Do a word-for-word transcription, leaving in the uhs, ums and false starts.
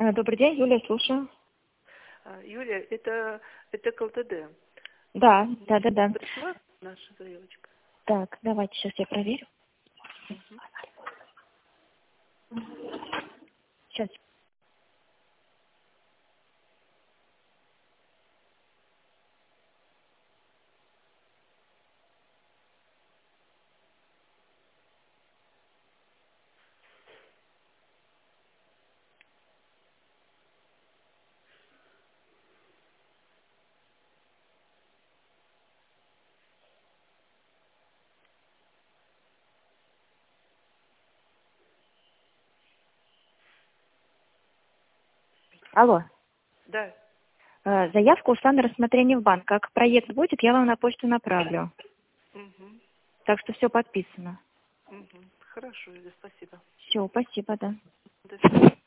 Э, Добрый день, Юлия, слушаю. А, Юлия, это, это КЛТД. Да, да, да, да. Пришла наша заявочка? Так, давайте сейчас я проверю. Мгм. Сейчас. Алло. Да. Э, Заявка ушла на рассмотрение в банк. Как проект будет, я вам на почту направлю. Мгм. Так что все подписано. Мгм. Хорошо, Юля, спасибо. Все, спасибо, да. До свидания.